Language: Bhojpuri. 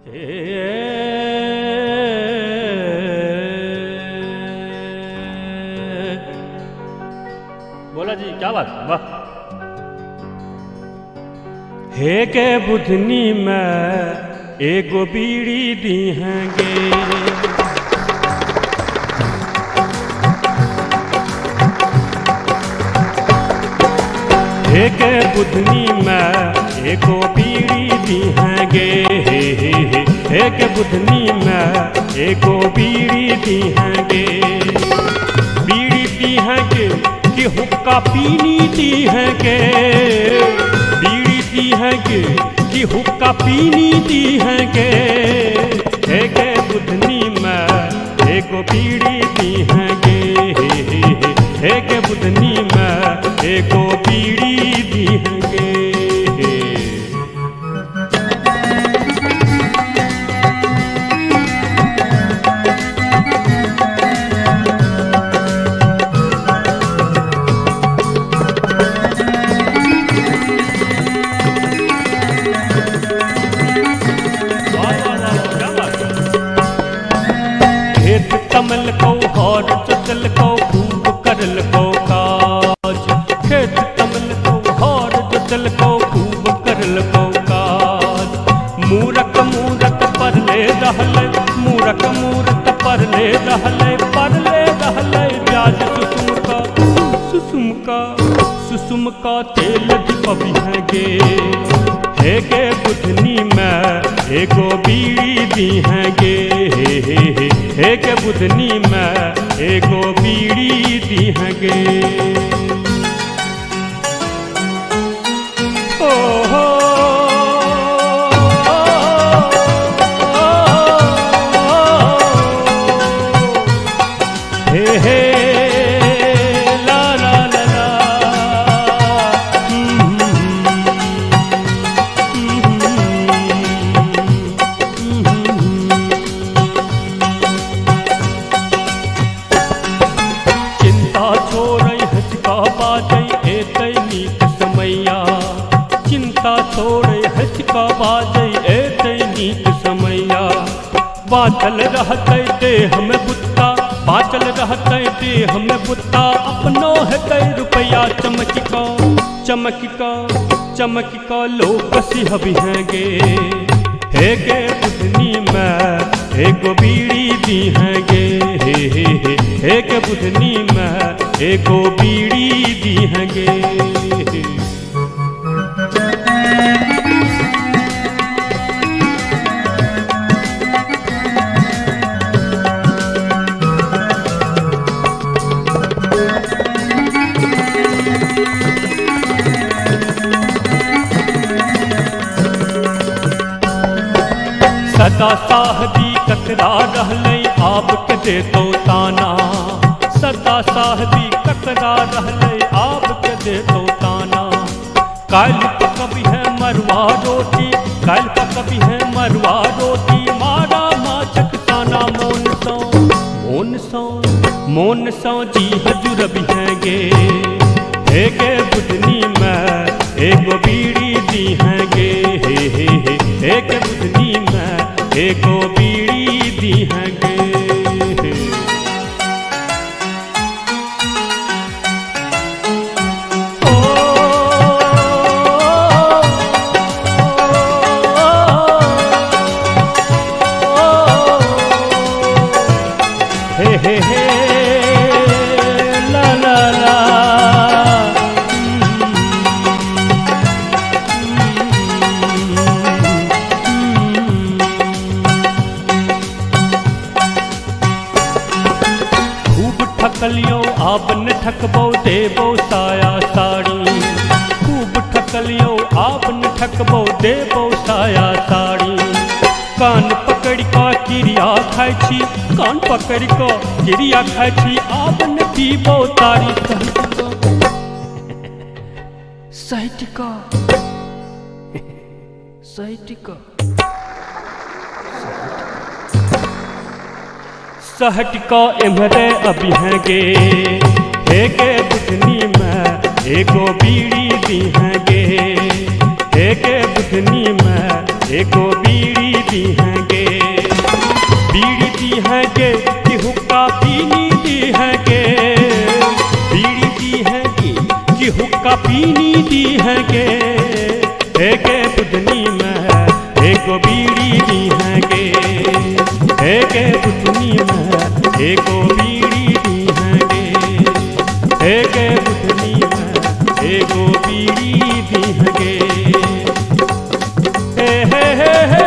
बोला जी, क्या बात, वाह। हे के बुधनी में एगो बीड़ी दी हैंगे, हे के बुधनी में एगो बीड़ी दी हैंगे, हे के बुधनी में एगो बीड़ी दी हैंगे। बीड़ी दी हैंगे कि हुक्का पीनी दी हैंगे, बीड़ी दी हैंगे कि हुक्का पीनी दी हैंगे। हे के बुधनी में एगो बीड़ी दी हैंगे, हे के बुधनी में एगो बीड़ी दी हैंगे। कमल को हौर चतल को खूब करल को काज, खेत कमल को हौर चतल को खूब करल को काज। मूरख मूरख परले रहले, मूरख मूरख परले रहले, परले रहले जाज सुसुम का तेल दीपवी हैंगे। हे के बुधनी में एगो बीड़ी दी हैंगे, हे के बुधनी में एगो बीड़ी दी हैंगे। ओ हो हे ला ला ला ला, चिंता छोड़ै हचका बाजै एतै नीक समैया, चिंता छोड़ै हचका बाजै एतै नीक समैया। बाँचल रहतै देह में बुत्ता, बाँचल रहतै देह में बुत्ता, अपनो हेतै रुपया चमक का लोग सिहबी हैंगे। हे के बुधनी में एगो बीड़ी दी हैंगे, हे के बुधनी में एगो बीड़ी दी हैंगे। सदा साहबी ककरा रहलै आप के दे दो ताना, सदा साहबी ककरा रहलै आप के दे दो ताना। काल पकबी है मरवा रोटी, काल पकबी है मरवा रोटी, मारा माछक ताना मोन सौ जी हजूरबी हैंगे। हे के बुधनी में एगो बीड़ी दी हैंगे, हे के बुधनी में एगो बीड़ी दी हैंगे। हे ला ला ला, ठकलियो आप न ठकबो देबो साया साड़ी, खूब ठकलियो आप न ठकबो देबो साया साड़ी। कान पकड़ का किरिया खाय छी, कान पकड़ का किरिया खाय छी, आप न पीबो तारी सहिटिका सहिटिका सहटिका एम्हरे अभी हैंगे। हे के बुधनी में एगो बीड़ी दी हैंगे, हे के बुधनी में एगो बीड़ी दी हैंगे। पीनी दी है गे एक बुधनी में एक बीड़ी दी है गे एक बुधनी में एक बीड़ी दी है गे एक बुधनी में एक बीड़ी दी है गे हे हे हे हे